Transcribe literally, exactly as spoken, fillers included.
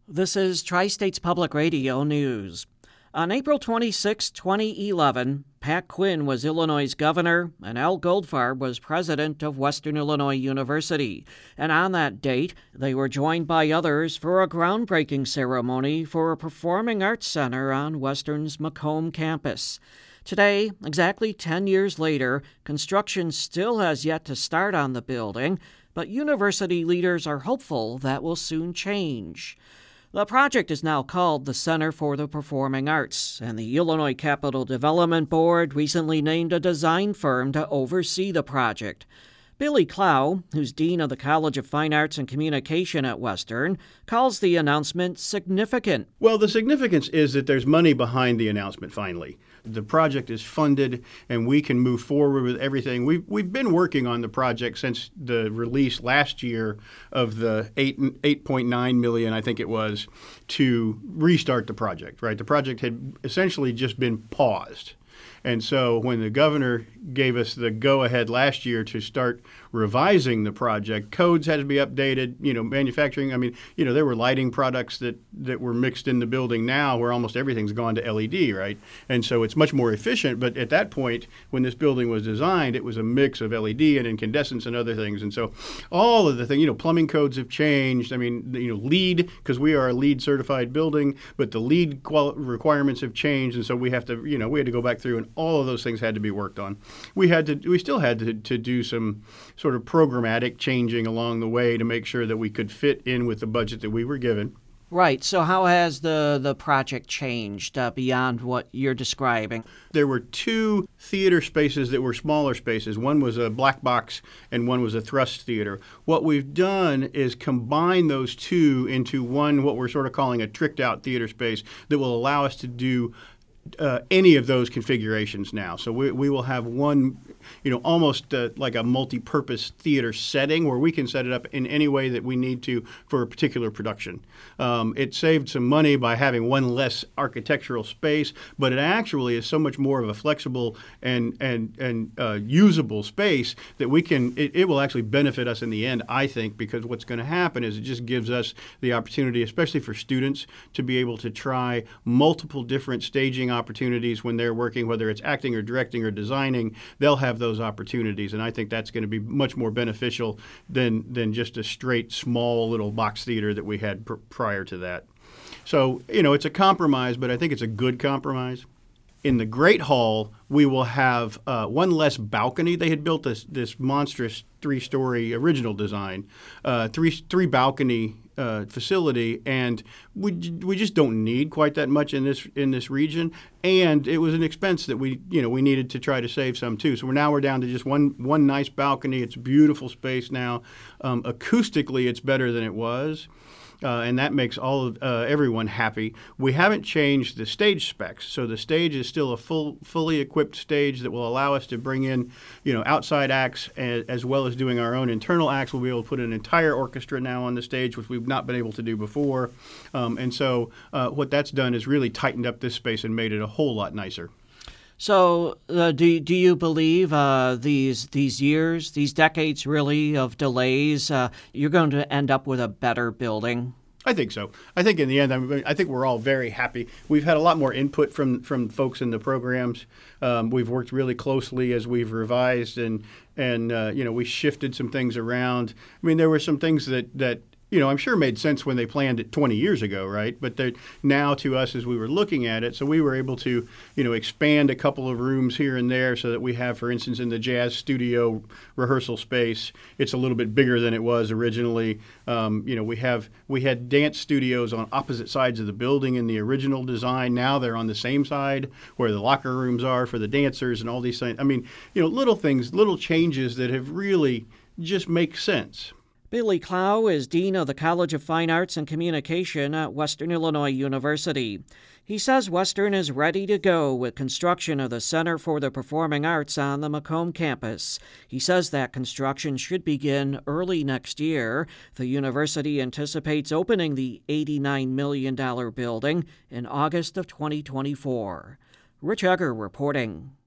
This is Tri-States Public Radio News. On April twenty-sixth, twenty eleven, Pat Quinn was Illinois' governor and Al Goldfarb was president of Western Illinois University. And on that date, they were joined by others for a groundbreaking ceremony for a performing arts center on Western's Macomb campus. Today, exactly ten years later, construction still has yet to start on the building, but university leaders are hopeful that will soon change. The project is now called the Center for the Performing Arts, and the Illinois Capital Development Board recently named a design firm to oversee the project. Billy Clow, who's dean of the College of Fine Arts and Communication at Western, calls the announcement significant. Well, the significance is that there's money behind the announcement finally. The project is funded, and we can move forward with everything. We've, we've been working on the project since the release last year of the eight, eight point nine million dollars, I think it was, to restart the project, right? The project had essentially just been paused. And so when the governor gave us the go-ahead last year to start revising the project, codes had to be updated, you know, manufacturing. I mean, you know, there were lighting products that, that were mixed in the building now where almost everything's gone to L E D, right? And so it's much more efficient. But at that point, when this building was designed, it was a mix of L E D and incandescents and other things. And so all of the things, you know, plumbing codes have changed. I mean, you know, LEED, because we are a LEED certified building, but the LEED quali- requirements have changed. And so we have to, you know, we had to go back through and all of those things had to be worked on. We had to, we still had to, to do some sort of programmatic changing along the way to make sure that we could fit in with the budget that we were given. Right. So how has the, the project changed uh, beyond what you're describing? There were two theater spaces that were smaller spaces. One was a black box and one was a thrust theater. What we've done is combine those two into one, what we're sort of calling a tricked out theater space that will allow us to do Uh, any of those configurations now. So we, we will have one, you know, almost uh, like a multi-purpose theater setting where we can set it up in any way that we need to for a particular production. Um, it saved some money by having one less architectural space, but it actually is so much more of a flexible and and and uh, usable space that we can. It, it will actually benefit us in the end, I think, because what's going to happen is it just gives us the opportunity, especially for students, to be able to try multiple different staging opportunities when they're working, whether it's acting or directing or designing. They'll have those opportunities, and I think that's going to be much more beneficial than than just a straight small little box theater that we had pr- prior to that. So, you know, it's a compromise, but I think it's a good compromise. In the Great Hall, we will have uh, one less balcony. They had built this this monstrous three-story original design, uh, three three balcony uh, facility, and we we just don't need quite that much in this in this region. And it was an expense that we you know we needed to try to save some too. So we're now we're down to just one one nice balcony. It's beautiful space now. Um, acoustically, it's better than it was. Uh, and that makes all of uh, everyone happy. We haven't changed the stage specs, so the stage is still a full, fully equipped stage that will allow us to bring in, you know, outside acts as, as well as doing our own internal acts. We'll be able to put an entire orchestra now on the stage, which we've not been able to do before. Um, and so uh, what that's done is really tightened up this space and made it a whole lot nicer. So uh, do, do you believe uh, these these years, these decades really of delays, uh, you're going to end up with a better building? I think so. I think in the end, I, mean, I think we're all very happy. We've had a lot more input from, from folks in the programs. Um, we've worked really closely as we've revised and, and uh, you know, we shifted some things around. I mean, there were some things that, that you know, I'm sure made sense when they planned it twenty years ago, right? But they're now to us as we were looking at it. So we were able to, you know, expand a couple of rooms here and there so that we have, for instance, in the jazz studio rehearsal space, it's a little bit bigger than it was originally. Um, you know, we have we had dance studios on opposite sides of the building in the original design. Now they're on the same side where the locker rooms are for the dancers and all these things. I mean, you know, little things, little changes that have really just make sense. Billy Clow is Dean of the College of Fine Arts and Communication at Western Illinois University. He says Western is ready to go with construction of the Center for the Performing Arts on the Macomb campus. He says that construction should begin early next year. The university anticipates opening the eighty-nine million dollars building in August of twenty twenty-four. Rich Egger reporting.